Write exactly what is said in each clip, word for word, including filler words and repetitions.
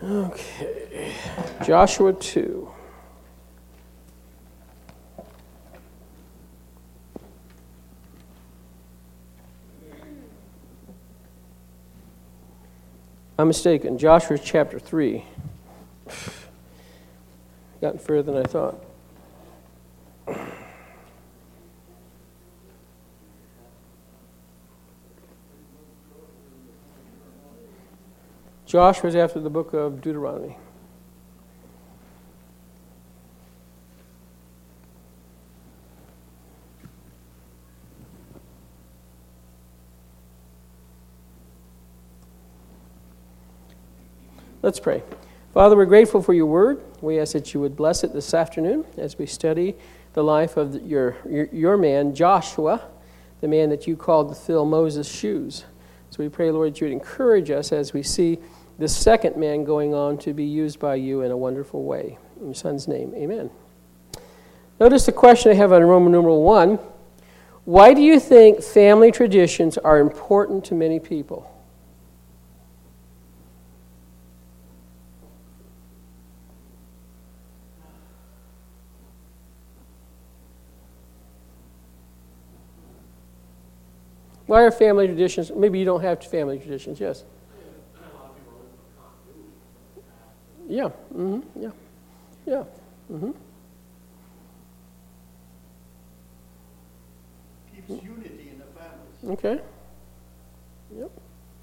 Okay, Joshua two. I'm mistaken. Joshua chapter three. Gotten further than I thought. Joshua is after the book of Deuteronomy. Let's pray. Father, we're grateful for your word. We ask that you would bless it this afternoon as we study the life of the, your, your your man, Joshua, the man that you called to fill Moses' shoes. So we pray, Lord, that you would encourage us as we see this second man going on to be used by you in a wonderful way. In your Son's name, amen. Notice the question I have on Roman numeral one. Why do you think family traditions are important to many people? Why are family traditions? Maybe you don't have family traditions. Yes. Yeah. Mm-hmm. Yeah. Yeah. Mm-hmm. Keeps unity in the families. Okay. Yep.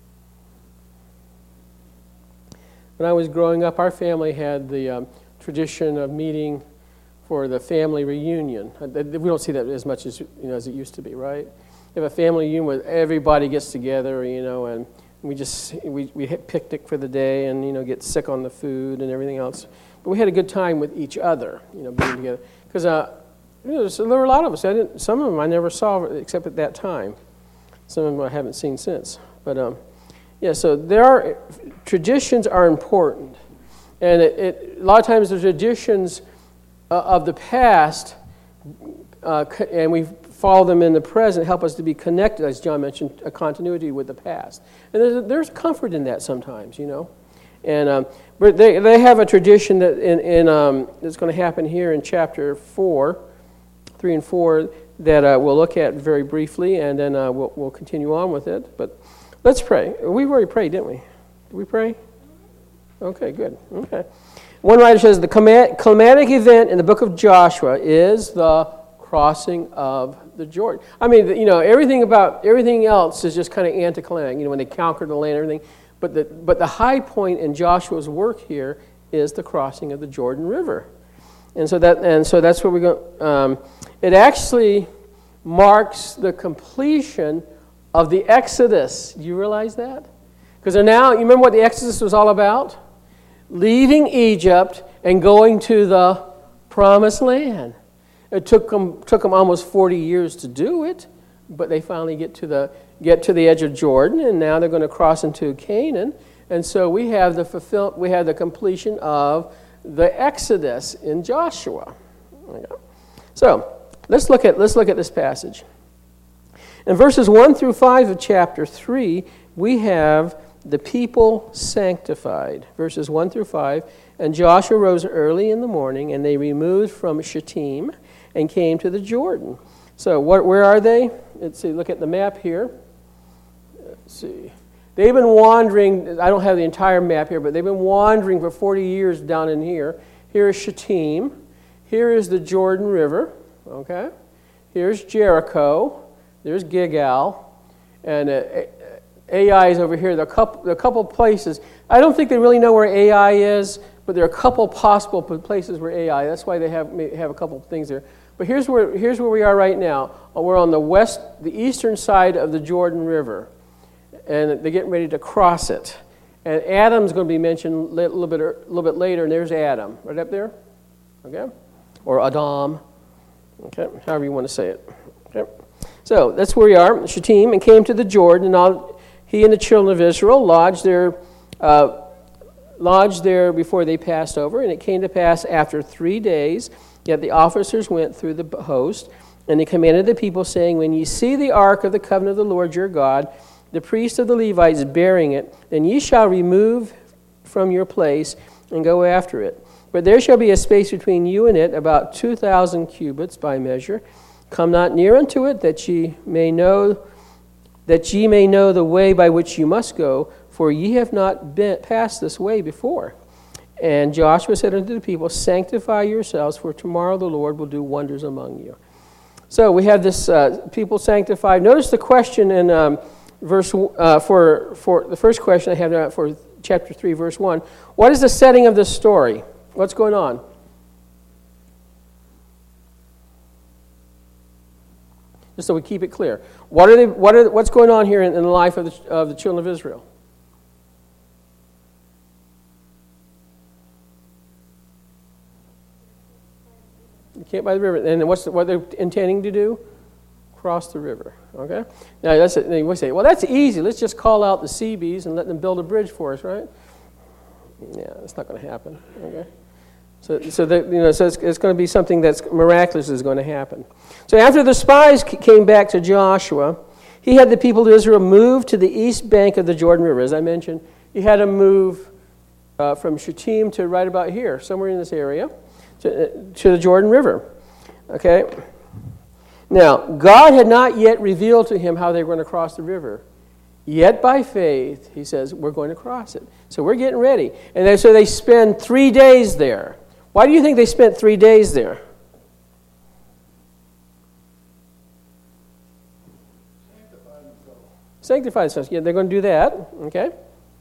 When I was growing up, our family had the um, tradition of meeting for the family reunion. We don't see that as much as you know as it used to be, right? You have a family reunion where everybody gets together, you know, and we just we we hit picnic for the day, and you know get sick on the food and everything else. But we had a good time with each other, you know, being together. Because uh, you know, so there were a lot of us. I didn't. Some of them I never saw except at that time. Some of them I haven't seen since. But um, yeah, so there are traditions are important, and it, it, a lot of times the traditions uh, of the past, uh, and we follow them in the present, help us to be connected, as John mentioned, a continuity with the past. And there's, there's comfort in that sometimes, you know. And um, but they they have a tradition that in, in um, that's going to happen here in chapter four, three and four, that uh, we'll look at very briefly, and then uh, we'll we'll continue on with it. But let's pray. We've already prayed, didn't we? Did we pray? Okay, good. Okay. One writer says the climatic event in the book of Joshua is the crossing of the Jordan. I mean, you know, everything about everything else is just kind of anticlimactic. You know, when they conquered the land, everything. But the but the high point in Joshua's work here is the crossing of the Jordan River, and so that and so that's where we go. Um, it actually marks the completion of the Exodus. Do you realize that? Because they're now. You remember what the Exodus was all about? Leaving Egypt and going to the Promised Land. It took them took them almost forty years to do it, but they finally get to the get to the edge of Jordan, and now they're going to cross into Canaan. And so we have the fulfill we have the completion of the Exodus in Joshua. So let's look at let's look at this passage. In verses one through five of chapter three, we have the people sanctified. Verses one through five. And Joshua rose early in the morning, and they removed from Shittim and came to the Jordan. So what, where are they? Let's see, look at the map here. Let's see. They've been wandering, I don't have the entire map here, but they've been wandering for forty years down in here. Here is Shittim. Here is the Jordan River. Okay. Here's Jericho. There's Gilgal. And uh, Ai is over here. There are a couple, there are a couple places. I don't think they really know where Ai is, but there are a couple possible places where Ai. That's why they have have a couple things there. But here's where here's where we are right now. We're on the west, the eastern side of the Jordan River, and they're getting ready to cross it. And Adam's going to be mentioned a little bit a little bit later. And there's Adam, right up there, okay, or Adam, okay, however you want to say it. Okay, so that's where we are, Shittim, and came to the Jordan, and all, he and the children of Israel lodged there. Uh, lodged there before they passed over, and it came to pass after three days that the officers went through the host, and they commanded the people, saying, when ye see the ark of the covenant of the Lord your God, the priests of the Levites bearing it, then ye shall remove from your place and go after it. But there shall be a space between you and it, about two thousand cubits by measure. Come not near unto it, that ye may know that ye may know the way by which you must go, for ye have not been passed this way before. And Joshua said unto the people, sanctify yourselves, for tomorrow the Lord will do wonders among you. So we have this uh, people sanctified. Notice the question in um, verse uh, for for the first question I have now for chapter three, verse one. What is the setting of this story? What's going on? Just so we keep it clear. What are they? What are? What's going on here in, in the life of the of the children of Israel? You can't by the river. And what's the, what they're intending to do? Cross the river. Okay. Now that's it. We say, well, that's easy. Let's just call out the Seabees and let them build a bridge for us, right? Yeah, that's not going to happen. Okay. So, so that you know, so it's, it's going to be something that's miraculous is going to happen. So after the spies came back to Joshua, he had the people of Israel move to the east bank of the Jordan River. As I mentioned, he had them move uh, from Shittim to right about here, somewhere in this area, to, to the Jordan River. Okay. Now, God had not yet revealed to him how they were going to cross the river. Yet by faith, he says, we're going to cross it. So we're getting ready. And they, so they spend three days there. Why do you think they spent three days there? Sanctify themselves. Sanctify themselves. Yeah, they're going to do that. Okay.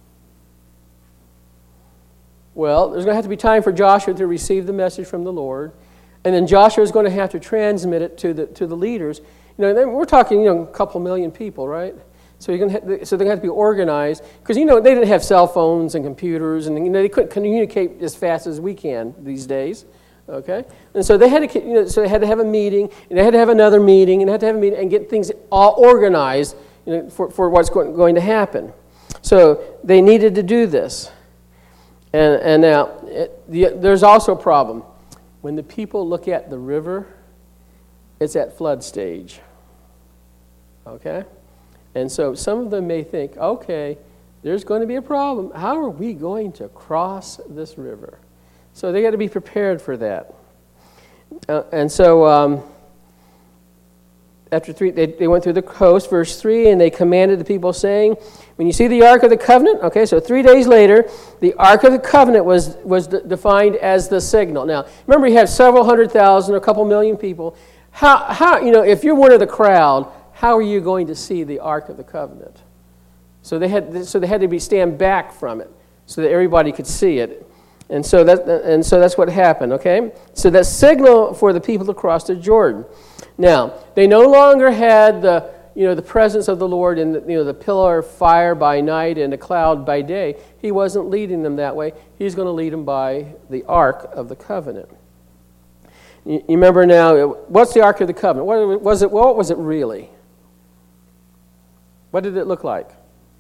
Well, there's going to have to be time for Joshua to receive the message from the Lord. And then Joshua is going to have to transmit it to the to the leaders. You know, we're talking, you know, a couple million people, right? So you're going to have, so they're going to have to be organized because, you know, they didn't have cell phones and computers, and, you know, they couldn't communicate as fast as we can these days. Okay, and so they had to, you know, so they had to have a meeting, and they had to have another meeting, and they had to have a meeting and get things all organized, you know, for for what's going, going to happen. So they needed to do this, and and now it, the, there's also a problem. When the people look at the river, it's at flood stage. Okay? And so some of them may think, okay, there's going to be a problem. How are we going to cross this river? So they got to be prepared for that. Uh, and so um, after three, they, they went through the coast, verse three, and they commanded the people, saying, when you see the Ark of the Covenant, okay, so three days later, the Ark of the Covenant was, was de- defined as the signal. Now, remember, you have several hundred thousand, a couple million people. How, how, you know, if you're one of the crowd, how are you going to see the Ark of the Covenant? So they had, so they had to be stand back from it so that everybody could see it. And so that, and so that's what happened, okay? So that signal for the people to cross the Jordan. Now, they no longer had the, you know, the presence of the Lord in the, you know, the pillar of fire by night and the cloud by day. He wasn't leading them that way. He's going to lead them by the Ark of the Covenant. You, you remember now, what's the Ark of the Covenant? What was it? What was it really? What did it look like?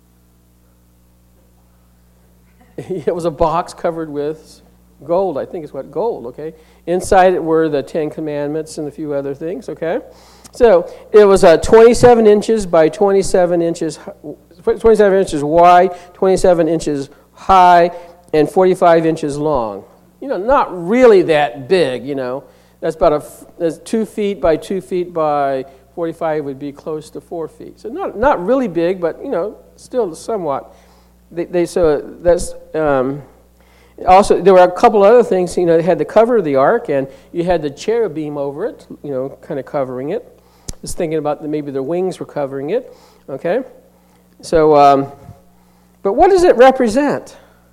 It was a box covered with gold, I think is what, gold, okay? Inside it were the Ten Commandments and a few other things, okay? So it was uh, twenty-seven inches by twenty-seven inches, twenty-seven inches wide, twenty-seven inches high, and forty-five inches long. You know, not really that big, you know. That's about a, that's two feet by two feet by forty-five would be close to four feet. So not not really big, but, you know, still somewhat. They, they so that's um, also there were a couple other things. You know, they had the cover of the ark, and you had the cherubim over it. You know, kind of covering it. Just thinking about the, maybe their wings were covering it. Okay, so um, but what does it represent?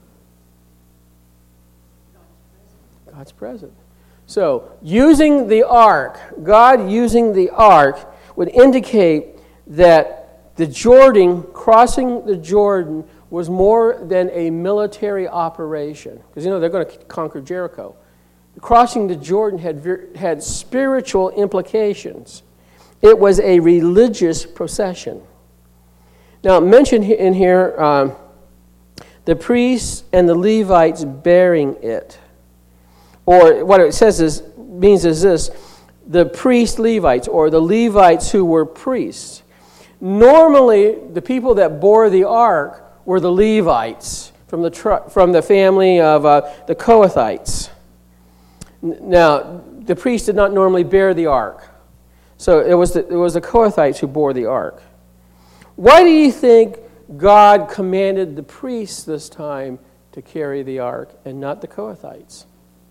God's presence. So using the ark, God using the ark would indicate that the Jordan, crossing the Jordan, was more than a military operation. Because, you know, they're going to conquer Jericho. Crossing the Jordan had, had spiritual implications. It was a religious procession. Now, mentioned in here, um, the priests and the Levites bearing it. Or what it says is, means is this, the priest Levites, or the Levites who were priests. Normally, the people that bore the ark were the Levites from the tr- from the family of uh, the Kohathites. N- Now, the priest did not normally bear the ark, so it was the, it was the Kohathites who bore the ark. Why do you think God commanded the priests this time to carry the ark and not the Kohathites?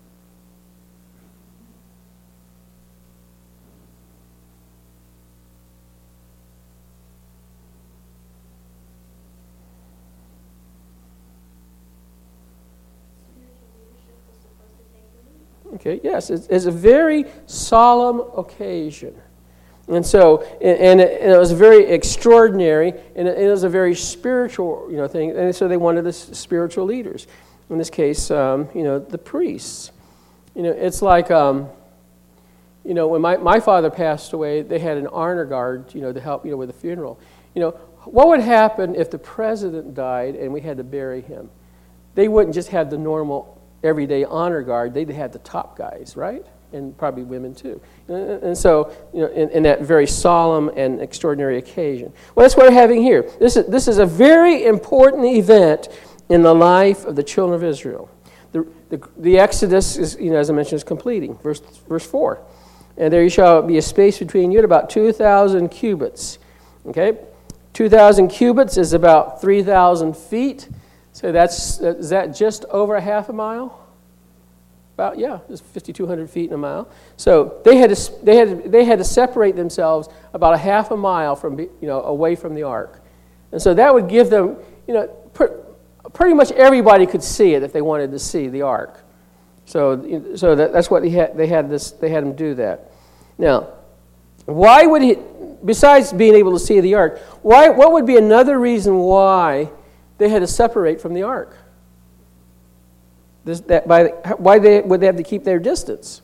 Okay, yes, it's, it's a very solemn occasion. And so, and, and, it, and it was very extraordinary, and it, it was a very spiritual, you know, thing. And so they wanted the spiritual leaders. In this case, um, you know, the priests. You know, it's like, um, you know, when my, my father passed away, they had an honor guard, you know, to help, you know, with the funeral. You know, what would happen if the president died and we had to bury him? They wouldn't just have the normal everyday honor guard. They'd have the top guys, right? And probably women too. And, and so, you know, in, in that very solemn and extraordinary occasion. Well, that's what we're having here. This is, this is a very important event in the life of the children of Israel. The, the, the Exodus, is, you know, as I mentioned, is completing. Verse, verse four. And there shall be a space between you at about two thousand cubits. Okay? two thousand cubits is about three thousand feet. So that's, is that just over a half a mile? About, yeah, it's fifty-two hundred feet in a mile. So they had to they had they had to separate themselves about a half a mile from, you know, away from the ark, and so that would give them, you know, pr- pretty much everybody could see it if they wanted to see the ark. So so that, that's what they had they had this they had him do that. Now, why would he? Besides being able to see the ark, why? What would be another reason why they had to separate from the ark? This, that by, why they, would they have to keep their distance?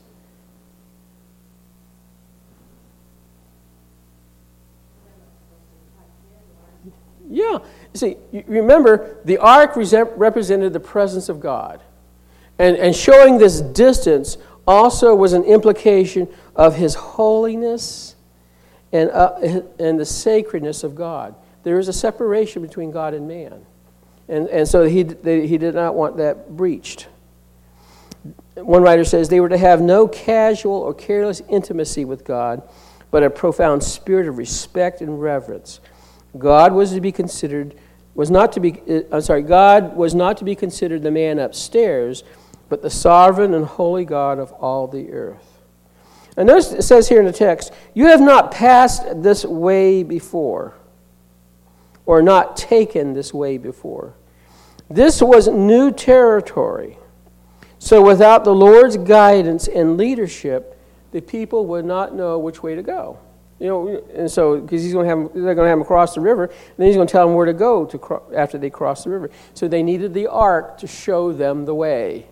Yeah. See, you remember, the ark represented the presence of God. And, and showing this distance also was an implication of His holiness and, uh, and the sacredness of God. There is a separation between God and man. And, and so he, they, he did not want that breached. One writer says they were to have no casual or careless intimacy with God, but a profound spirit of respect and reverence. God was to be considered, was not to be, I'm sorry, God was not to be considered the man upstairs, but the sovereign and holy God of all the earth. And notice it says here in the text, you have not passed this way before, or not taken this way before. This was new territory. So without the Lord's guidance and leadership, the people would not know which way to go. You know, and so because he's going to have, they're going to have them cross the river, and then he's going to tell them where to go to cro- after they cross the river. So they needed the ark to show them the way.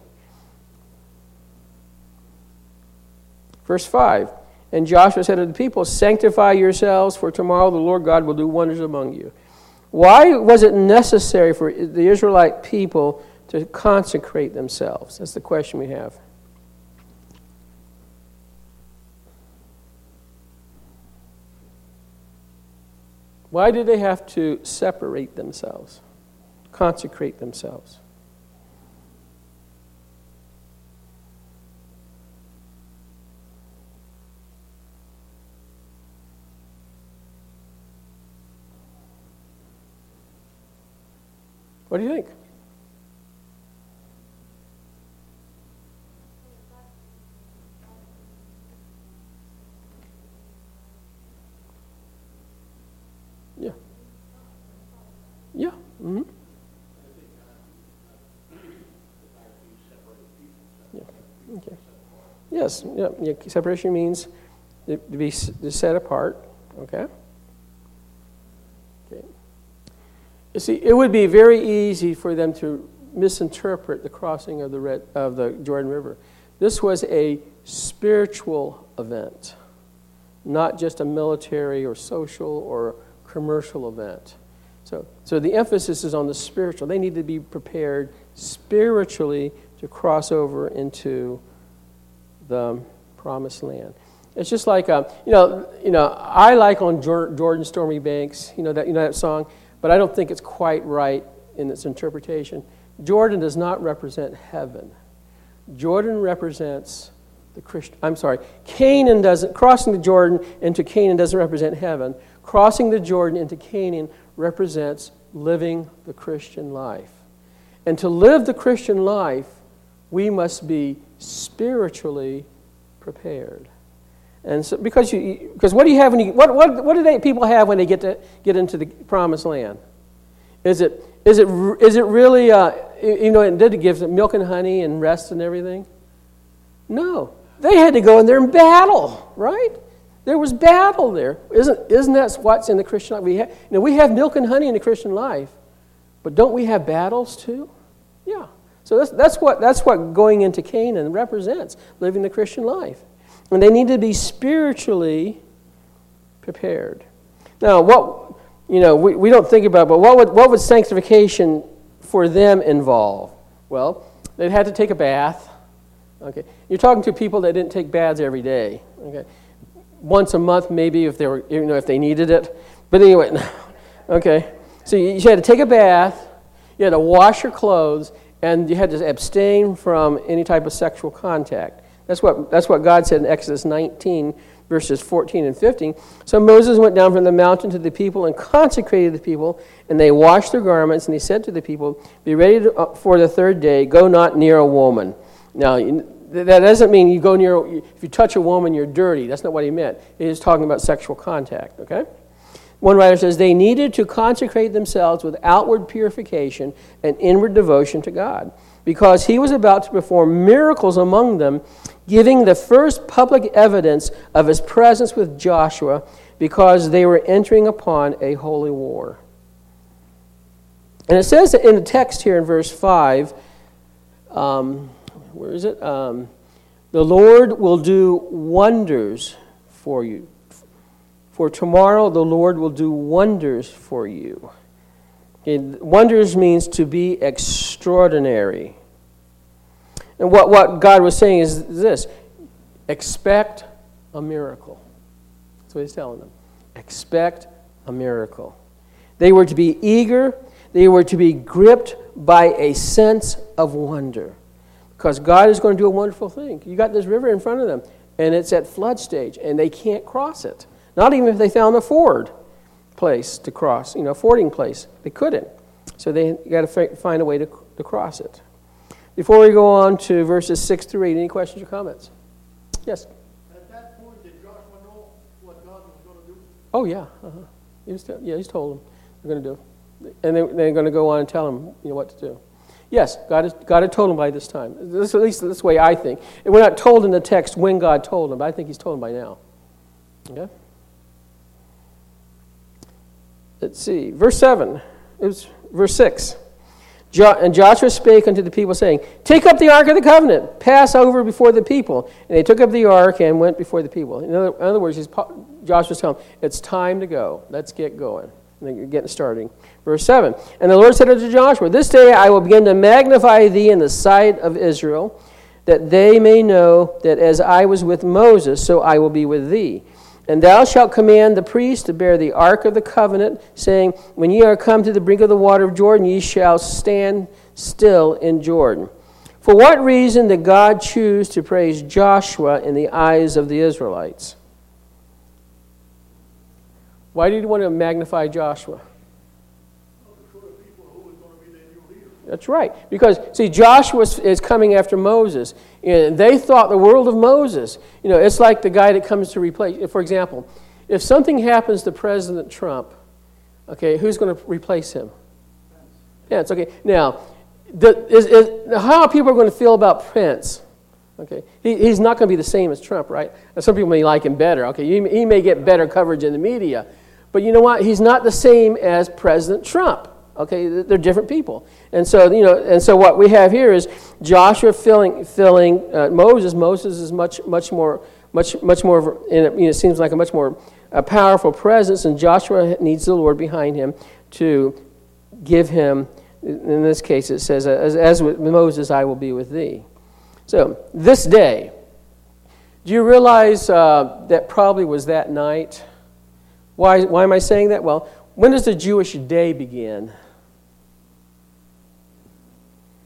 Verse five. And Joshua said to the people, "Sanctify yourselves, for tomorrow the Lord God will do wonders among you." Why was it necessary for the Israelite people to consecrate themselves? That's the question we have. Why did they have to separate themselves, consecrate themselves? What do you think? Yeah. Yeah. Mm-hmm. Yeah. Okay. Yes. Yeah. Yeah. Separation means to be set apart. Okay. Okay. You see, it would be very easy for them to misinterpret the crossing of the Red, of the Jordan River. This was a spiritual event, not just a military or social or commercial event. So, so the emphasis is on the spiritual. They need to be prepared spiritually to cross over into the promised land. It's just like, uh, you know, you know, I like on Jordan Stormy Banks, you know that, you know that song, but I don't think it's quite right in its interpretation. Jordan does not represent heaven. Jordan represents the Christian. I'm sorry. Canaan doesn't. Crossing the Jordan into Canaan doesn't represent heaven. Crossing the Jordan into Canaan represents living the Christian life. And to live the Christian life, we must be spiritually prepared. And so, because you, because what do you have when you what what what do they people have when they get to get into the promised land? Is it is it is it really uh, you know? It did give them milk and honey and rest and everything. No, they had to go in there and battle, right? There was battle there. Isn't isn't that what's in the Christian life? We have, you know, we have milk and honey in the Christian life, but don't we have battles too? Yeah. So that's that's what that's what going into Canaan represents, living the Christian life. And they need to be spiritually prepared. Now, what you know, we, we don't think about, but what would what would sanctification for them involve? Well, they'd had to take a bath. Okay, you're talking to people that didn't take baths every day. Okay, once a month maybe if they were you know if they needed it. But anyway, okay. So you, you had to take a bath. You had to wash your clothes, and you had to abstain from any type of sexual contact. That's what that's what God said in Exodus nineteen, verses fourteen and fifteen. So Moses went down from the mountain to the people and consecrated the people, and they washed their garments, and he said to the people, "Be ready to, uh, for the third day. Go not near a woman." Now, that doesn't mean you go near, if you touch a woman, you're dirty. That's not what he meant. He was talking about sexual contact, okay? One writer says, they needed to consecrate themselves with outward purification and inward devotion to God, because he was about to perform miracles among them, giving the first public evidence of his presence with Joshua, because they were entering upon a holy war. And it says in the text here in verse five, um, where is it? Um, the Lord will do wonders for you. For tomorrow the Lord will do wonders for you. Okay, wonders means to be extraordinary. And what, what God was saying is this: expect a miracle. That's what he's telling them. Expect a miracle. They were to be eager. They were to be gripped by a sense of wonder. Because God is going to do a wonderful thing. You got this river in front of them, and it's at flood stage, and they can't cross it. Not even if they found a ford place to cross, you know, a fording place. They couldn't. So they got to find a way to, to cross it. Before we go on to verses six through eight, any questions or comments? Yes? At that point, did Joshua know what God was going to do? Oh, yeah. Uh-huh. He was t- yeah, he's told them they're going to do. And they, they're going to go on and tell them, you know, what to do. Yes, God, is, God had told them by this time. This, at least this way I think. And we're not told in the text when God told them, but I think he's told them by now. Okay? Let's see. Verse seven. It was verse six. Jo- and Joshua spake unto the people, saying, take up the ark of the covenant, pass over before the people. And they took up the ark and went before the people. In other, in other words, he's, Joshua's telling them, it's time to go. Let's get going. And they're getting starting. Verse seven. And the Lord said unto Joshua, this day I will begin to magnify thee in the sight of Israel, that they may know that as I was with Moses, so I will be with thee. And thou shalt command the priests to bear the ark of the covenant, saying, when ye are come to the brink of the water of Jordan, ye shall stand still in Jordan. For what reason did God choose to praise Joshua in the eyes of the Israelites? Why did he want to magnify Joshua? That's right. Because, see, Joshua is coming after Moses. And they thought the world of Moses. You know, it's like the guy that comes to replace. For example, if something happens to President Trump, okay, who's going to replace him? Pence. Okay. Now, the, is, is, how are people going to feel about Pence? Okay, he, he's not going to be the same as Trump, right? Now, some people may like him better. Okay, he, he may get better coverage in the media. But you know what? He's not the same as President Trump. Okay, they're different people, and so you know, and so what we have here is Joshua filling filling uh, Moses. Moses is much much more much much more. Of, you know, it seems like a much more uh, powerful presence, and Joshua needs the Lord behind him to give him. In this case, it says, "As, as with Moses, I will be with thee." So this day, do you realize uh, that probably was that night? Why why am I saying that? Well, when does the Jewish day begin?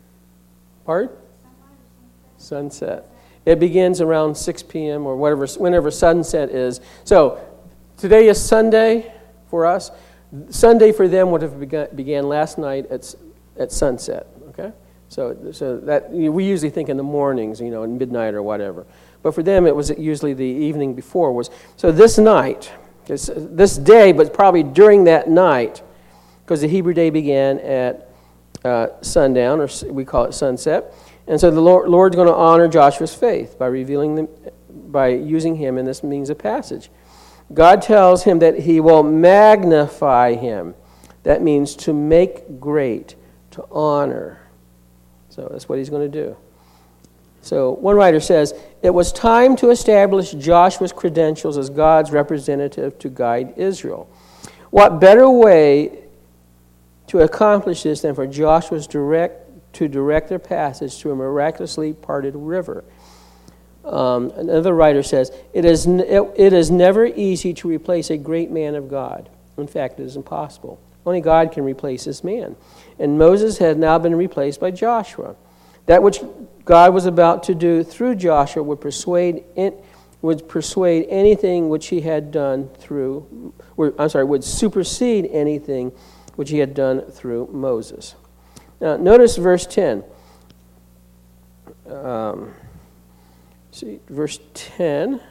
Pardon? Sunset. It begins around six p.m. or whatever, whenever sunset is. So today is Sunday for us. Sunday for them would have begun, began last night at at sunset. Okay, so so that you know, we usually think in the mornings, you know, in midnight or whatever. But for them, it was usually the evening before. Was so this night, this, this day, but probably during that night, because the Hebrew day began at uh, sundown, or we call it sunset. And so the Lord, Lord's going to honor Joshua's faith by revealing them, by using him in this means of passage. God tells him that he will magnify him. That means to make great, to honor. So that's what he's going to do. So one writer says, it was time to establish Joshua's credentials as God's representative to guide Israel. What better way to accomplish this than for Joshua's direct to direct their passage through a miraculously parted river? Um, another writer says, it is, it, it is never easy to replace a great man of God. In fact, it is impossible. Only God can replace this man. And Moses had now been replaced by Joshua. That which God was about to do through Joshua would persuade in, would persuade anything which he had done through, or, I'm sorry, would supersede anything which he had done through Moses. Now, notice verse ten. Um, see, verse ten. Did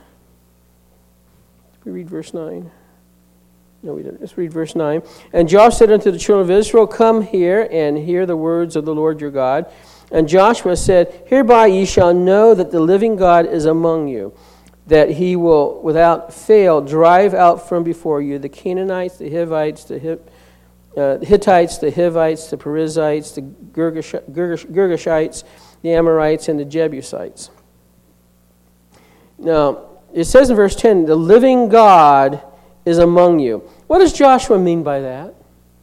we read verse nine? No, we didn't. Let's read verse nine. And Joshua said unto the children of Israel, come here and hear the words of the Lord your God. And Joshua said, hereby ye shall know that the living God is among you, that he will without fail drive out from before you the Canaanites, the Hivites, the Hivites, Uh, the Hittites, the Hivites, the Perizzites, the Girgash- Girgash- Girgashites, the Amorites, and the Jebusites. Now, it says in verse ten, the living God is among you. What does Joshua mean by that?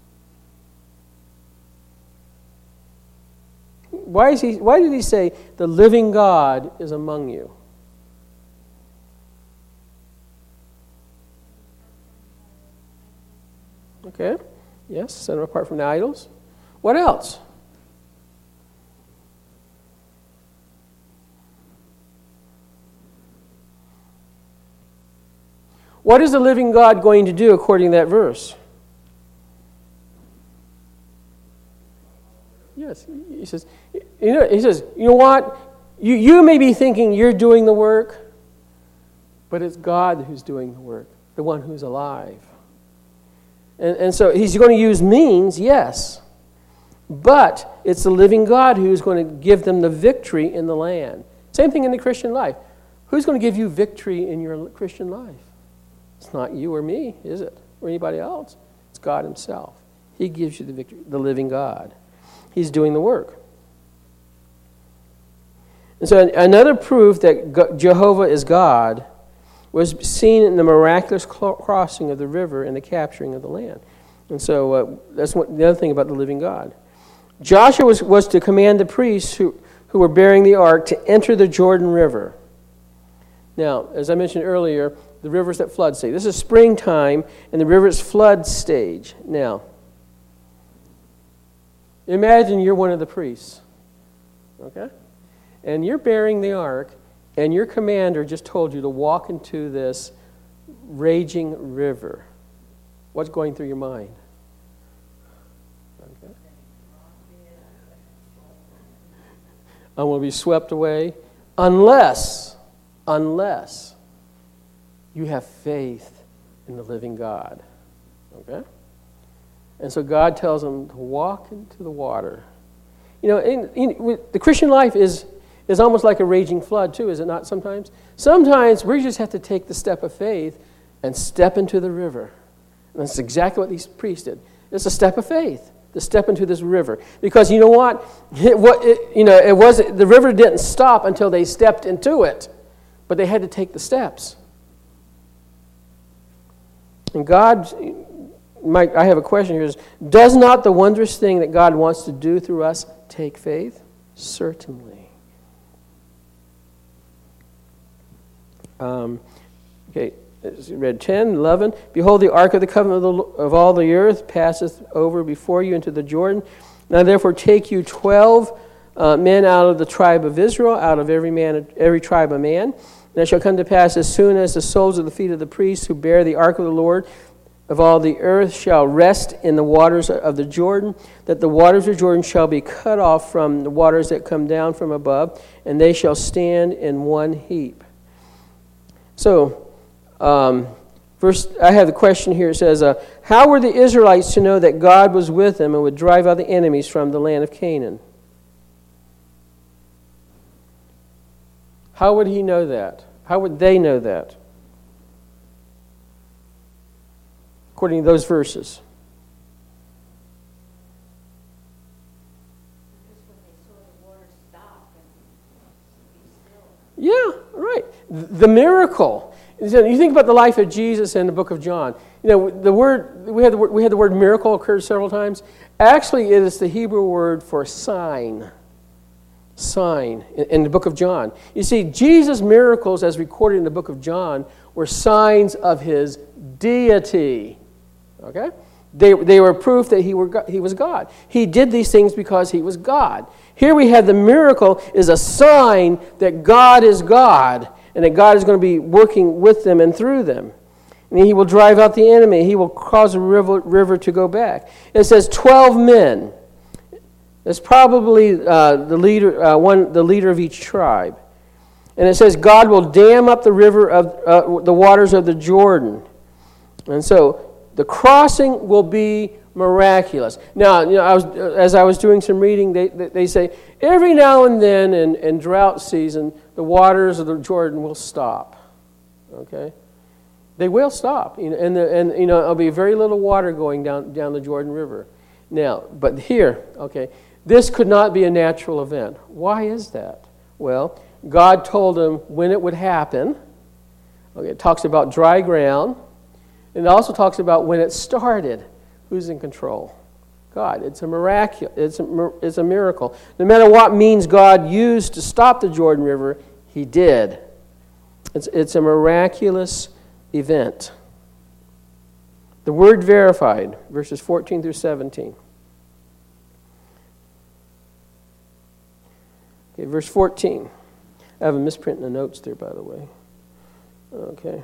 Why is he? Why did he say the living God is among you? Okay. Yes, set them apart from the idols. What else? What is the living God going to do according to that verse? Yes, he says, you know, he says, you know what? You, you may be thinking you're doing the work, but it's God who's doing the work, the one who's alive. And, and so he's going to use means, yes, but it's the living God who's going to give them the victory in the land. Same thing in the Christian life. Who's going to give you victory in your Christian life? It's not you or me, is it? Or anybody else. It's God himself. He gives you the victory, the living God. He's doing the work. And so another proof that Jehovah is God was seen in the miraculous crossing of the river and the capturing of the land. And so uh, that's what, the other thing about the living God. Joshua was, was to command the priests who, who were bearing the ark to enter the Jordan River. Now, as I mentioned earlier, the river's at flood stage. This is springtime, and the river's flood stage. Now, imagine you're one of the priests, okay? And you're bearing the ark, and your commander just told you to walk into this raging river. What's going through your mind? Okay. I'm going to be swept away unless, unless you have faith in the living God. Okay? And so God tells them to walk into the water. You know, in, in, the Christian life is is almost like a raging flood too, is it not sometimes? Sometimes we just have to take the step of faith and step into the river. And that's exactly what these priests did. It's a step of faith to step into this river. Because you know what? It, what it, you know, it wasn't, the river didn't stop until they stepped into it. But they had to take the steps. And God, Mike, I have a question here. Is, does not the wondrous thing that God wants to do through us take faith? Certainly. Um, okay, read ten, eleven. Behold, the ark of the covenant of, the, of all the earth passeth over before you into the Jordan. Now therefore take you twelve uh, men out of the tribe of Israel, out of every man, every tribe of man. And it shall come to pass, as soon as the soles of the feet of the priests who bear the ark of the Lord of all the earth shall rest in the waters of the Jordan, that the waters of Jordan shall be cut off from the waters that come down from above, and they shall stand in one heap. So, um, First, I have the question here. It says, uh, how were the Israelites to know that God was with them and would drive out the enemies from the land of Canaan? How would he know that? How would they know that? According to those verses. Yeah, right. The miracle. You think about the life of Jesus in the book of John. You know, the word we had the word, we had the word miracle occur several times. Actually, it is the Hebrew word for sign. Sign in, in the book of John. You see, Jesus' miracles, as recorded in the book of John, were signs of his deity. Okay, they they were proof that he were he was God. He did these things because he was God. Here we have the miracle is a sign that God is God, and that God is going to be working with them and through them. And he will drive out the enemy. He will cause the river, river to go back. It says twelve men. It's probably uh, the leader, uh, one, the leader of each tribe. And it says God will dam up the river of uh, the waters of the Jordan. And so the crossing will be miraculous. Now, you know, I was, as I was doing some reading, they, they say every now and then in, in drought season, the waters of the Jordan will stop. Okay, they will stop, you know, and the, and you know there'll be very little water going down down the Jordan River. Now, but here, okay, this could not be a natural event. Why is that? Well, God told them when it would happen. Okay, it talks about dry ground, and it also talks about when it started. Who's in control? God. It's a miracle. It's a, it's a miracle. No matter what means God used to stop the Jordan River, he did. It's, it's a miraculous event. The word verified, verses fourteen through seventeen. Okay, verse fourteen. I have a misprint in the notes there, by the way. Okay.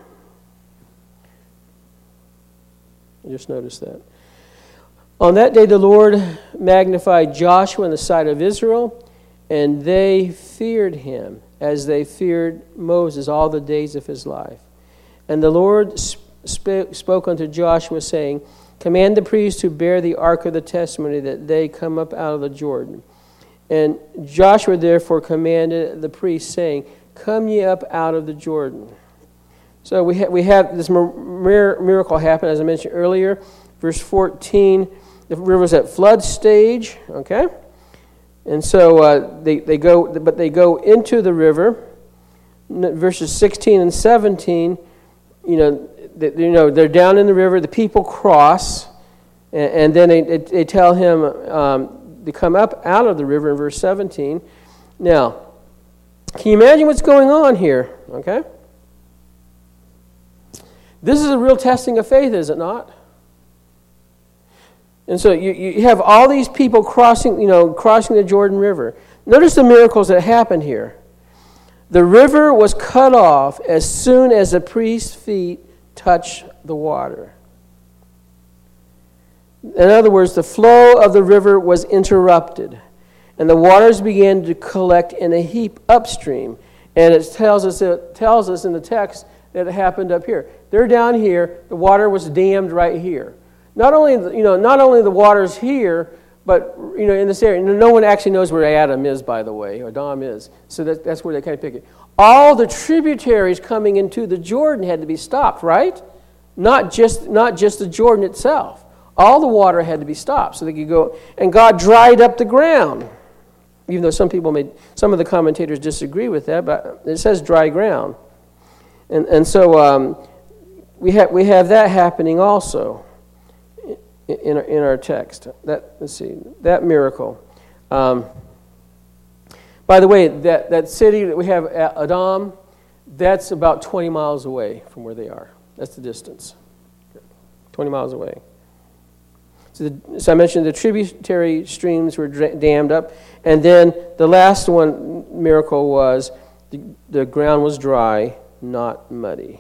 I just noticed that. On that day the Lord magnified Joshua in the sight of Israel, and they feared him as they feared Moses all the days of his life. And the Lord sp- spoke unto Joshua, saying, command the priests who bear the ark of the testimony that they come up out of the Jordan. And Joshua therefore commanded the priests, saying, come ye up out of the Jordan. So we, ha- we have this mir- miracle happen, as I mentioned earlier. Verse fourteen, the river's at flood stage, okay? And so uh, they, they go, but they go into the river. Verses sixteen and seventeen, you know, they, you know, they're down in the river. The people cross, and, and then they, they, they tell him um, to come up out of the river in verse seventeen. Now, can you imagine what's going on here? Okay, this is a real testing of faith, is it not? And so you, you have all these people crossing, you know, crossing the Jordan River. Notice the miracles that happened here. The river was cut off as soon as the priest's feet touched the water. In other words, the flow of the river was interrupted, and the waters began to collect in a heap upstream. And it tells us, it tells us in the text that it happened up here. They're down here. The water was dammed right here. Not only, you know, not only the waters here, but, you know, in this area. No one actually knows where Adam is, by the way, or Adam is. So that, that's where they kind of pick it. All the tributaries coming into the Jordan had to be stopped, right? Not just, not just the Jordan itself. All the water had to be stopped so they could go. And God dried up the ground. Even though some people may, some of the commentators disagree with that, but it says dry ground. And and so um, we have we have that happening also. In our, in our text, that let's see that miracle. Um, by the way, that, that city that we have at Adam, that's about twenty miles away from where they are. That's the distance, twenty miles away. So, the, so I mentioned the tributary streams were dra- dammed up. And then the last one miracle was the, the ground was dry, not muddy.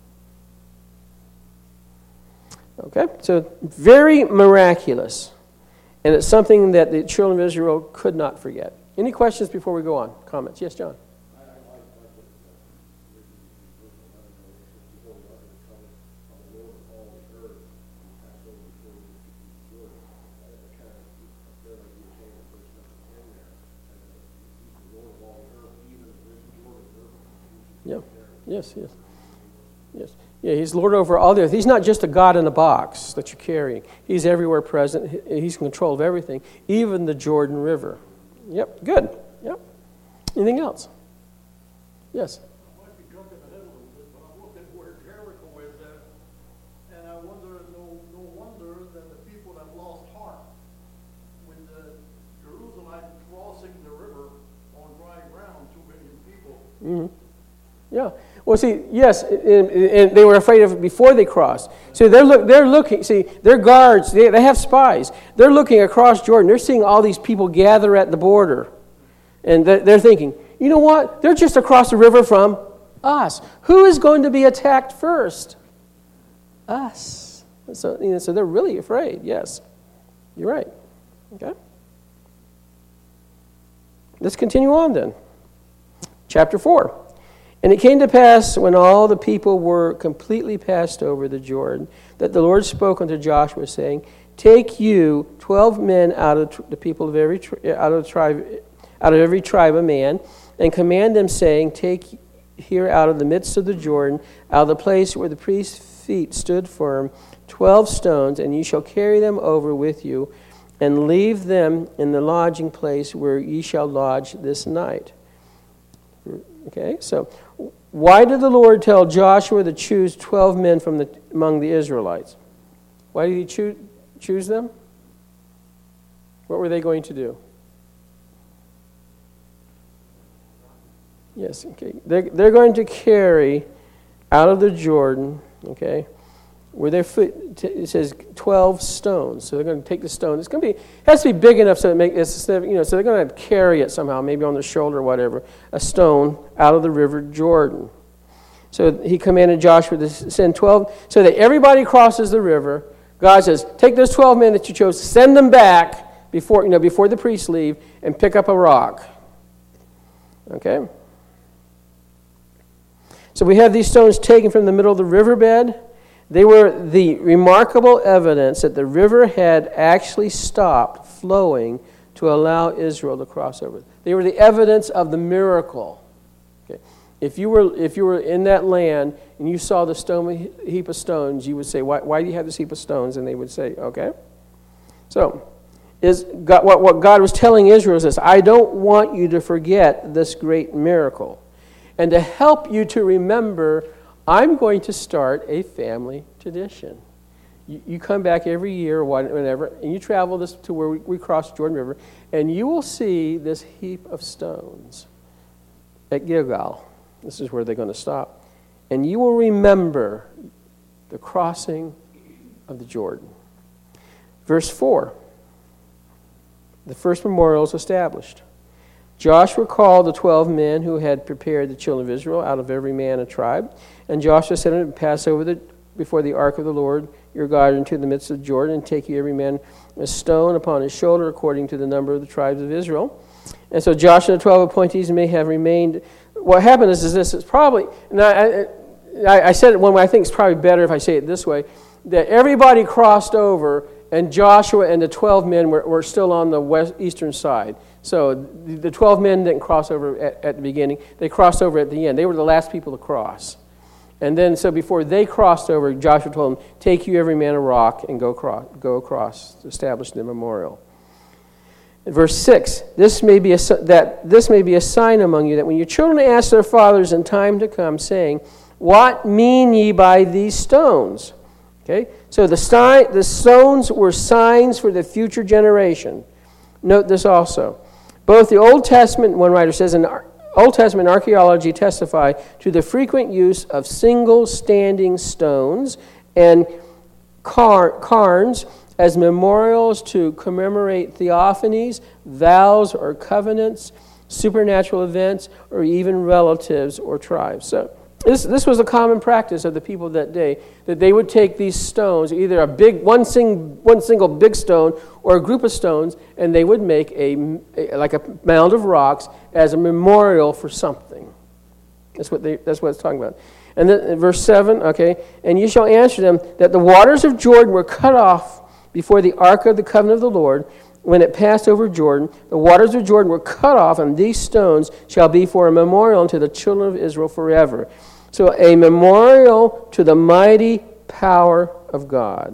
Okay, so very miraculous. And it's something that the children of Israel could not forget. Any questions before we go on? Comments? Yes, John? Yeah. Yes, yes. Yes. Yeah, he's Lord over all the earth. He's not just a God in a box that you're carrying. He's everywhere present. He's in control of everything, even the Jordan River. Yep, good. Yep. Anything else? Yes. I might be jumping ahead a little bit, but I'm looking where Jericho is at, and I wonder, no, no wonder that the people have lost heart with the Jerusalem crossing the river on dry ground, two million people. Mm-hmm. Yeah. Well, see, yes, and, and they were afraid of it before they crossed. So they're look, they're looking. See, they're guards. They, they have spies. They're looking across Jordan. They're seeing all these people gather at the border, and they're, they're thinking, you know what? They're just across the river from us. Who is going to be attacked first? Us. So, you know, so they're really afraid. Yes, you're right. Okay. Let's continue on then. Chapter four. And it came to pass, when all the people were completely passed over the Jordan, that the Lord spoke unto Joshua, saying, Take you twelve men out of the people of every out of the tribe, out of every tribe a man, and command them, saying, Take here out of the midst of the Jordan, out of the place where the priest's feet stood firm, twelve stones, and ye shall carry them over with you, and leave them in the lodging place where ye shall lodge this night. Okay, so why did the Lord tell Joshua to choose twelve men from the among the Israelites? Why did he choose choose them? What were they going to do? Yes, okay. They're, they're going to carry out of the Jordan, okay, where their foot, it says twelve stones. So they're going to take the stone. It's going to be, it has to be big enough so it make it's, you know, so they're going to carry it somehow, maybe on their shoulder or whatever, a stone out of the river Jordan. So he commanded Joshua to send twelve, so that everybody crosses the river. God says, take those twelve men that you chose, send them back before, you know, before the priests leave, and pick up a rock. Okay? So we have these stones taken from the middle of the riverbed. They were the remarkable evidence that the river had actually stopped flowing to allow Israel to cross over. They were the evidence of the miracle. Okay. If you were if you were in that land and you saw the stone heap of stones, you would say, why, why do you have this heap of stones? And they would say, okay. So is God, what, what God was telling Israel is this: I don't want you to forget this great miracle. And to help you to remember, I'm going to start a family tradition. You, you come back every year, whenever, and you travel this to where we, we cross Jordan River, and you will see this heap of stones at Gilgal. This is where they're going to stop. And you will remember the crossing of the Jordan. Verse four. The first memorial is established. Joshua called the twelve men who had prepared the children of Israel out of every man a tribe. And Joshua said unto them, Pass over the, before the ark of the Lord your God into the midst of Jordan, and take you every man a stone upon his shoulder according to the number of the tribes of Israel. And so Joshua and the twelve appointees may have remained. What happened is, is this, it's probably, and I, I, I said it one way, I think it's probably better if I say it this way, that everybody crossed over, and Joshua and the twelve men were, were still on the west, eastern side. So the twelve men didn't cross over at, at the beginning. They crossed over at the end. They were the last people to cross. And then, so before they crossed over, Joshua told them, take you every man a rock and go across, go across to establish the memorial. In verse six, this may be a, that this may be a sign among you, that when your children ask their fathers in time to come, saying, what mean ye by these stones? Okay, so the, sti- the stones were signs for the future generation. Note this also. Both the Old Testament, one writer says, and Old Testament archaeology testify to the frequent use of single standing stones and car- cairns as memorials to commemorate theophanies, vows or covenants, supernatural events, or even relatives or tribes. So this, this was a common practice of the people of that day, that they would take these stones, either a big one, sing, one single big stone or a group of stones, and they would make a, a like a mound of rocks as a memorial for something. That's what they, that's what it's talking about. And then verse seven, okay, and you shall answer them that the waters of Jordan were cut off before the ark of the covenant of the Lord. When it passed over Jordan, the waters of Jordan were cut off, and these stones shall be for a memorial unto the children of Israel forever. So a memorial to the mighty power of God.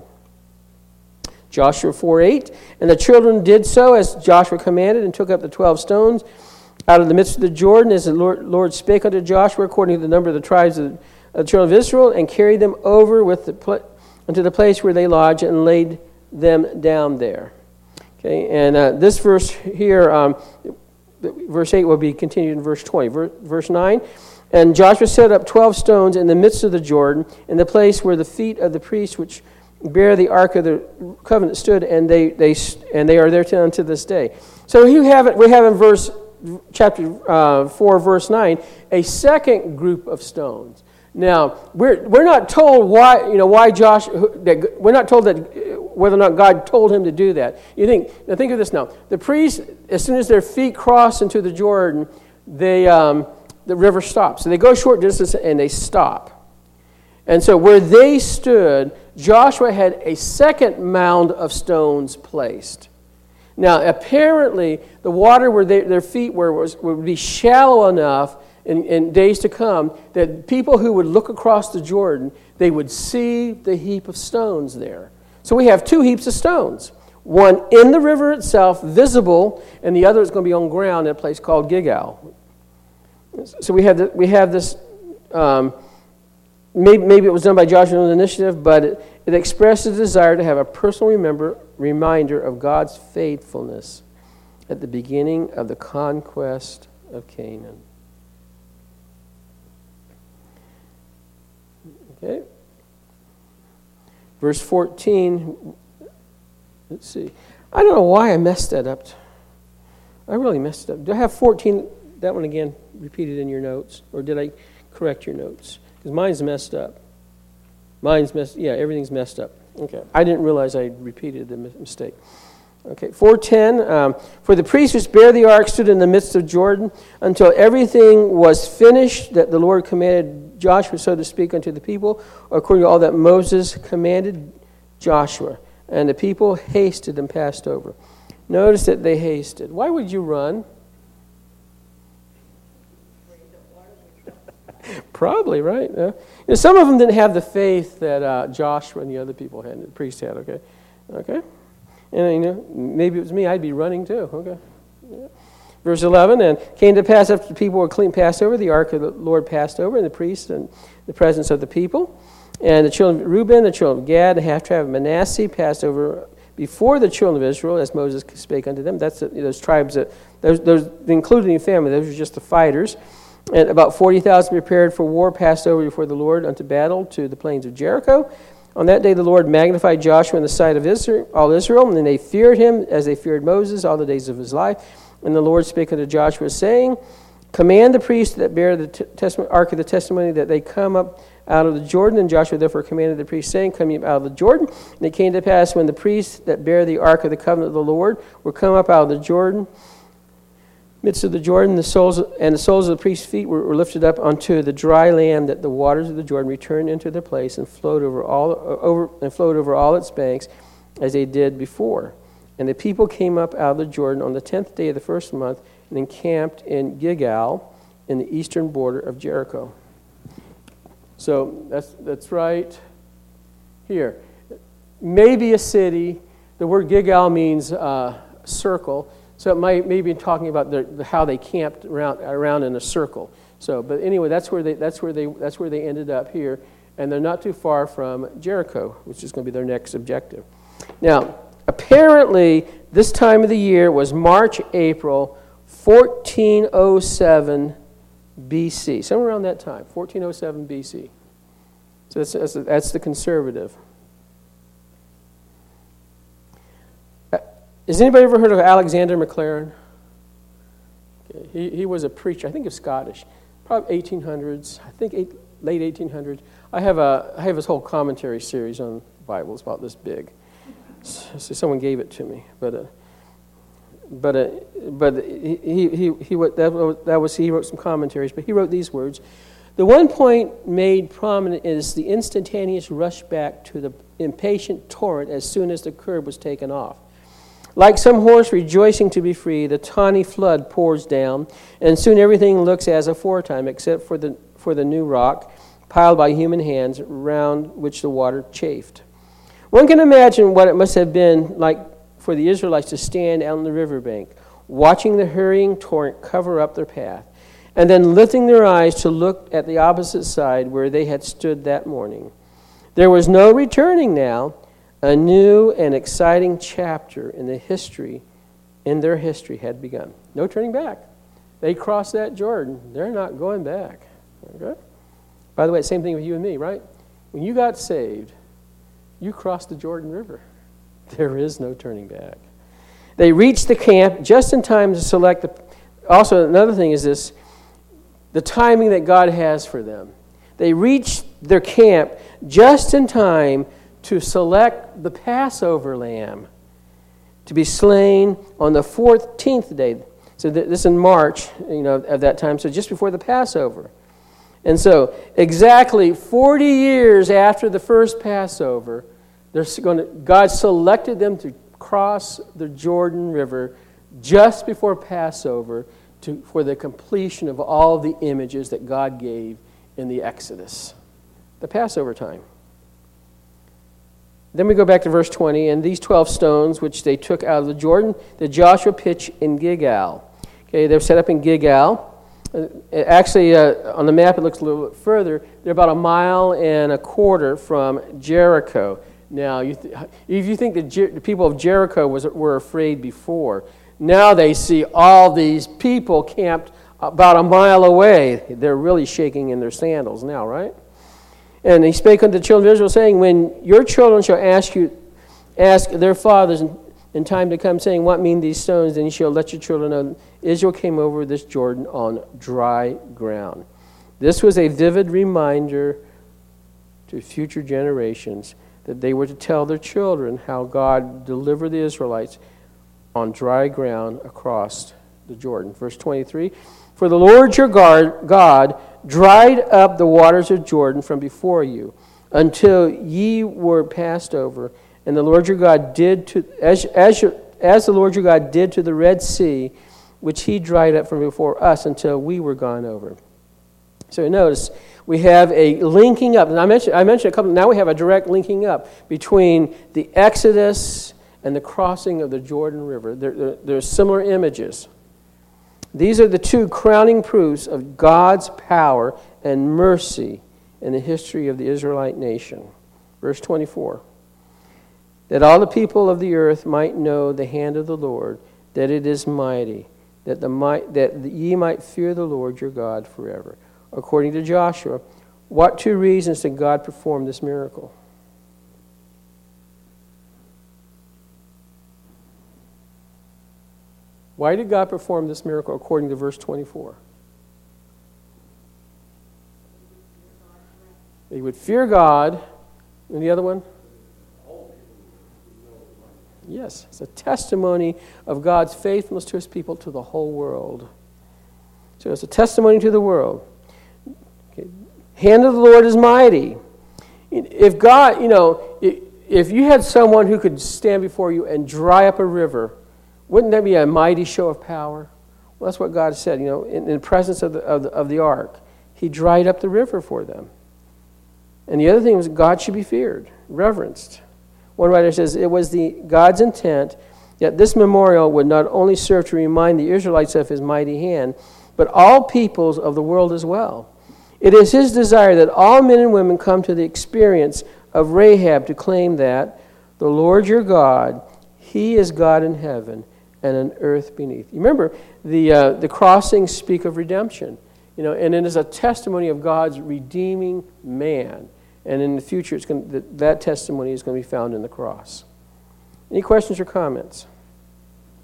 Joshua four eight, and the children did so as Joshua commanded, and took up the twelve stones out of the midst of the Jordan, as the Lord, Lord spake unto Joshua, according to the number of the tribes of the children of Israel, and carried them over with the pl- unto the place where they lodged, and laid them down there. Okay, and uh, this verse here, um, verse eight will be continued in verse twenty. Ver- verse nine, and Joshua set up twelve stones in the midst of the Jordan, in the place where the feet of the priests which bear the ark of the covenant stood, and they they and they are there to unto this day. So you have it. We have in verse chapter uh, four, verse nine, a second group of stones. Now we're we're not told why you know why Josh. That we're not told that whether or not God told him to do that. You think now think of this now. The priests, as soon as their feet cross into the Jordan, they um, the river stops. So they go short distance and they stop. And so where they stood, Joshua had a second mound of stones placed. Now, apparently, the water where they, their feet were was, would be shallow enough in, in days to come that people who would look across the Jordan, they would see the heap of stones there. So we have two heaps of stones. One in the river itself, visible, and the other is going to be on ground in a place called Gilgal. So we have, the, we have this, um, maybe, maybe it was done by Joshua's initiative, but it, it expressed a desire to have a personal remember, reminder of God's faithfulness at the beginning of the conquest of Canaan. Okay. Verse fourteen, let's see. I don't know why I messed that up. I really messed it up. Do I have fourteen, that one again, repeated in your notes? Or did I correct your notes? Because mine's messed up. Mine's messed, yeah, everything's messed up. Okay, I didn't realize I repeated the mistake. Okay, four ten, um, for the priests which bear the ark stood in the midst of Jordan until everything was finished that the Lord commanded Joshua, so to speak, unto the people, according to all that Moses commanded Joshua. And the people hasted and passed over. Notice that they hasted. Why would you run? Probably, right? Yeah. You know, some of them didn't have the faith that uh, Joshua and the other people had, the priest had, okay? Okay? And, you know, maybe it was me, I'd be running too, okay? Yeah. Verse eleven, and came to pass after the people were clean passed over, the ark of the Lord passed over, and the priest and the presence of the people. And the children of Reuben, the children of Gad, the half-tribe of Manasseh passed over before the children of Israel, as Moses spake unto them. That's the, those tribes, that those, those included in the family, those were just the fighters. And about forty thousand prepared for war passed over before the Lord unto battle to the plains of Jericho. On that day the Lord magnified Joshua in the sight of Israel, all Israel, and they feared him as they feared Moses all the days of his life. And the Lord spake unto Joshua, saying, command the priests that bear the t- testament, ark of the testimony that they come up out of the Jordan. And Joshua therefore commanded the priests, saying, come ye up out of the Jordan. And it came to pass when the priests that bear the ark of the covenant of the Lord were come up out of the Jordan, midst of the Jordan, the soles and the soles of the priest's feet were, were lifted up onto the dry land, that the waters of the Jordan returned into their place and flowed over all over and flowed over all its banks, as they did before. And the people came up out of the Jordan on the tenth day of the first month and encamped in Gilgal, in the eastern border of Jericho. So that's that's right here. Maybe a city. The word Gilgal means uh, circle. So it might maybe talking about the, the, how they camped around around in a circle. So, but anyway, that's where they that's where they that's where they ended up here, and they're not too far from Jericho, which is going to be their next objective. Now, apparently, this time of the year was March, April, fourteen oh seven B C, somewhere around that time, fourteen oh seven B C. So that's that's, that's the conservative. Has anybody ever heard of Alexander Maclaren? Okay. He, he was a preacher, I think he was Scottish, probably eighteen hundreds, I think eight, late eighteen hundreds. I have, a, I have his whole commentary series on the Bible. It's about this big. So someone gave it to me. But uh, but uh, but he, he, he, he that, was, that was, he wrote some commentaries, but he wrote these words. The one point made prominent is the instantaneous rush back to the impatient torrent as soon as the curb was taken off. Like some horse rejoicing to be free, the tawny flood pours down, and soon everything looks as aforetime, except for the for the new rock piled by human hands, round which the water chafed. One can imagine what it must have been like for the Israelites to stand out on the riverbank, watching the hurrying torrent cover up their path, and then lifting their eyes to look at the opposite side where they had stood that morning. There was no returning now. A new and exciting chapter in the history, in their history had begun. No turning back. They crossed that Jordan. They're not going back. Okay? By the way, same thing with you and me, right? When you got saved, you crossed the Jordan River. There is no turning back. They reached the camp just in time to select the... Also, another thing is this, the timing that God has for them. They reached their camp just in time to select the Passover lamb to be slain on the fourteenth day. So th- this is in March, you know, of that time, so just before the Passover. And so exactly forty years after the first Passover, they're going to, God selected them to cross the Jordan River just before Passover to, for the completion of all the images that God gave in the Exodus, the Passover time. Then we go back to verse twenty, and these twelve stones which they took out of the Jordan, did Joshua pitch in Gilgal. Okay, they're set up in Gilgal. Uh, actually, uh, on the map it looks a little bit further. They're about a mile and a quarter from Jericho. Now, you th- if you think the, Jer- the people of Jericho was, were afraid before, now they see all these people camped about a mile away. They're really shaking in their sandals now, right? And he spake unto the children of Israel, saying, when your children shall ask you, ask their fathers in, in time to come, saying, what mean these stones? Then you shall let your children know that Israel came over this Jordan on dry ground. This was a vivid reminder to future generations that they were to tell their children how God delivered the Israelites on dry ground across the Jordan. Verse twenty-three, for the Lord your God dried up the waters of Jordan from before you, until ye were passed over. And the Lord your God did to as as, your, as the Lord your God did to the Red Sea, which he dried up from before us until we were gone over. So notice we have a linking up, and I mentioned I mentioned a couple. Now we have a direct linking up between the Exodus and the crossing of the Jordan River. There, there, there are similar images. These are the two crowning proofs of God's power and mercy in the history of the Israelite nation. Verse twenty-four. That all the people of the earth might know the hand of the Lord, that it is mighty, that the might, that ye might fear the Lord your God forever. According to Joshua, what two reasons did God perform this miracle? Why did God perform this miracle according to verse twenty-four? He would fear God. And the other one? Yes, it's a testimony of God's faithfulness to his people, to the whole world. So it's a testimony to the world. Okay. Hand of the Lord is mighty. If God, you know, if you had someone who could stand before you and dry up a river, wouldn't that be a mighty show of power? Well, that's what God said, you know, in, in the presence of the, of the of the ark. He dried up the river for them. And the other thing was God should be feared, reverenced. One writer says, it was the God's intent that this memorial would not only serve to remind the Israelites of his mighty hand, but all peoples of the world as well. It is his desire that all men and women come to the experience of Rahab to claim that the Lord your God, he is God in heaven and on earth beneath. You remember, the uh, the crossings speak of redemption, you know, and it is a testimony of God's redeeming man. And in the future, it's going to, that testimony is going to be found in the cross. Any questions or comments?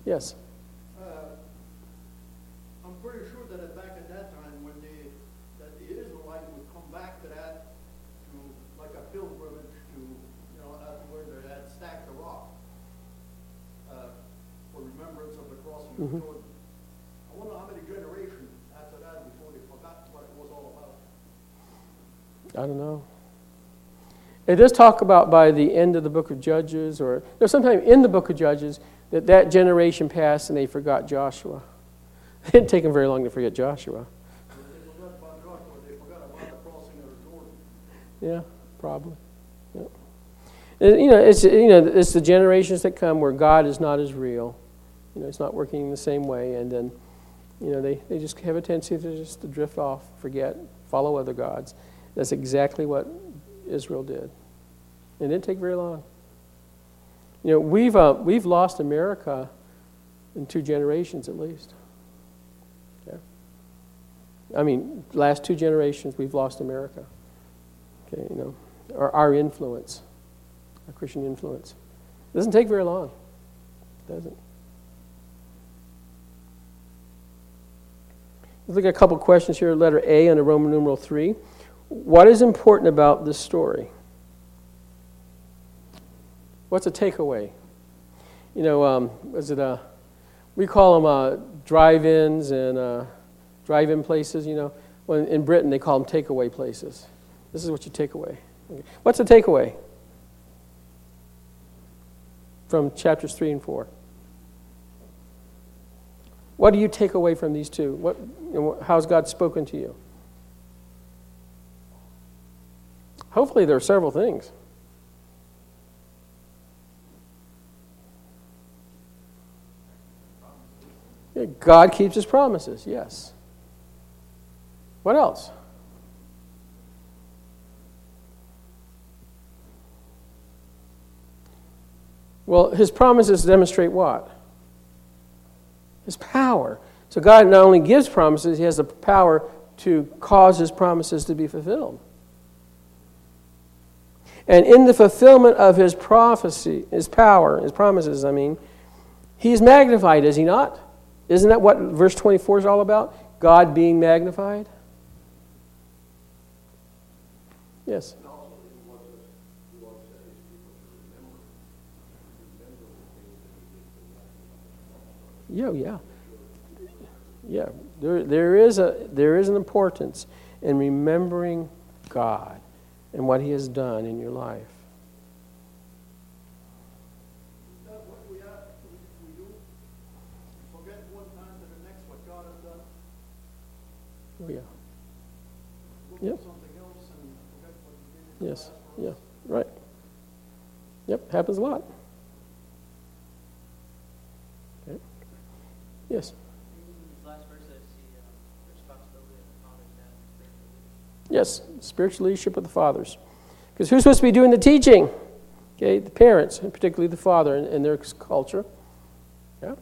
Yes. Uh, I'm pretty sure that at- back at that time, when they, that the Israelites would come back to that, to, like a pilgrimage to, you know, out where they had stacked the rock, uh, for remembrance of the crossing of Mhm. Jordan. I wonder how many generations after that before they forgot what it was all about. I don't know. It does talk about by the end of the book of Judges, or no, sometime in the book of Judges, that that generation passed and they forgot Joshua. It didn't take them very long to forget Joshua. When they forgot about Joshua, they forgot about the crossing of the Jordan. Yeah, probably. Yeah. And, you know, it's you know, it's the generations that come where God is not as real. You know, it's not working the same way, and then, you know, they, they just have a tendency to just to drift off, forget, follow other gods. That's exactly what Israel did. It didn't take very long. You know, we've uh, we've lost America in two generations at least. Yeah. I mean, last two generations we've lost America. Okay, you know, our, our influence, our Christian influence. It doesn't take very long. It doesn't. Let's look at a couple questions here. Letter A under Roman numeral three. What is important about this story? What's a takeaway? You know, um, is it a, we call them uh, drive-ins and uh, drive-in places, you know. Well, in Britain, they call them takeaway places. This is what you take away. Okay. What's a takeaway from chapters three and four? What do you take away from these two? What, you know, how's God spoken to you? Hopefully there are several things. Yeah, God keeps his promises, yes. What else? Well, his promises demonstrate what? His power. So God not only gives promises, he has the power to cause his promises to be fulfilled. And in the fulfillment of his prophecy, his power, his promises, I mean, he's magnified, is he not? Isn't that what verse twenty-four is all about? God being magnified? Yes. Yeah, yeah. Yeah, there, there, is a, there is an importance in remembering God and what he has done in your life. Is that what we have, we, we do? Forget one time to the next what God has done. Oh, yeah. Look Yep. at something else and forget what he did. Yes. Yeah. Right. Yep. Happens a lot. Okay. Yes. Last verse I see um, responsibility of the fathers to have spiritual leadership. Yes. Spiritual leadership of the fathers. Because who's supposed to be doing the teaching? Okay. The parents, and particularly the father in, in their culture. Yeah.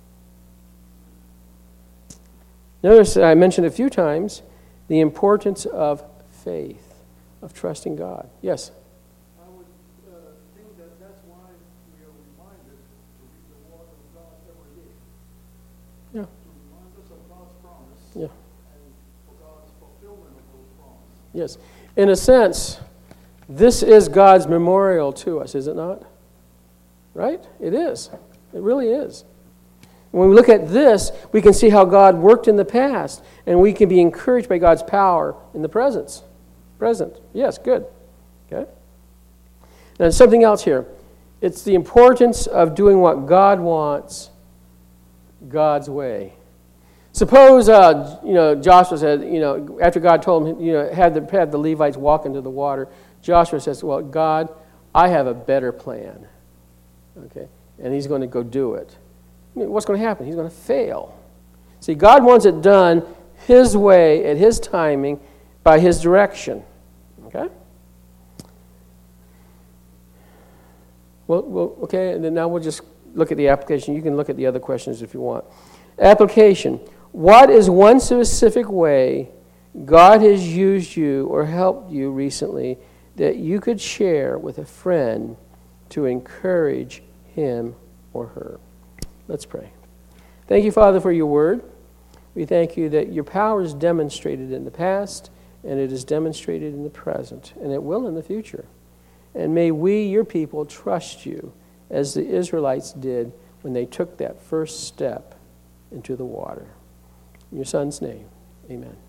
Notice I mentioned a few times the importance of faith, of trusting God. Yes. I would uh, think that that's why we are reminded to read the word of God every day. Yeah. To remind us of God's promise. Yeah. And for God's fulfillment of those promises. Yes. In a sense, this is God's memorial to us, is it not? Right? It is. It really is. When we look at this, we can see how God worked in the past, and we can be encouraged by God's power in the present. Present. Yes, good. Okay. Now, something else here. It's the importance of doing what God wants God's way. Suppose, uh, you know, Joshua said, you know, after God told him, you know, had the, had the Levites walk into the water, Joshua says, well, God, I have a better plan. Okay. And he's going to go do it. I mean, what's going to happen? He's going to fail. See, God wants it done his way, at his timing, by his direction. Okay? Well, well, okay, and then now we'll just look at the application. You can look at the other questions if you want. Application. What is one specific way God has used you or helped you recently that you could share with a friend to encourage him or her? Let's pray. Thank you, Father, for your word. We thank you that your power is demonstrated in the past, and it is demonstrated in the present, and it will in the future. And may we, your people, trust you as the Israelites did when they took that first step into the water. In your Son's name, amen.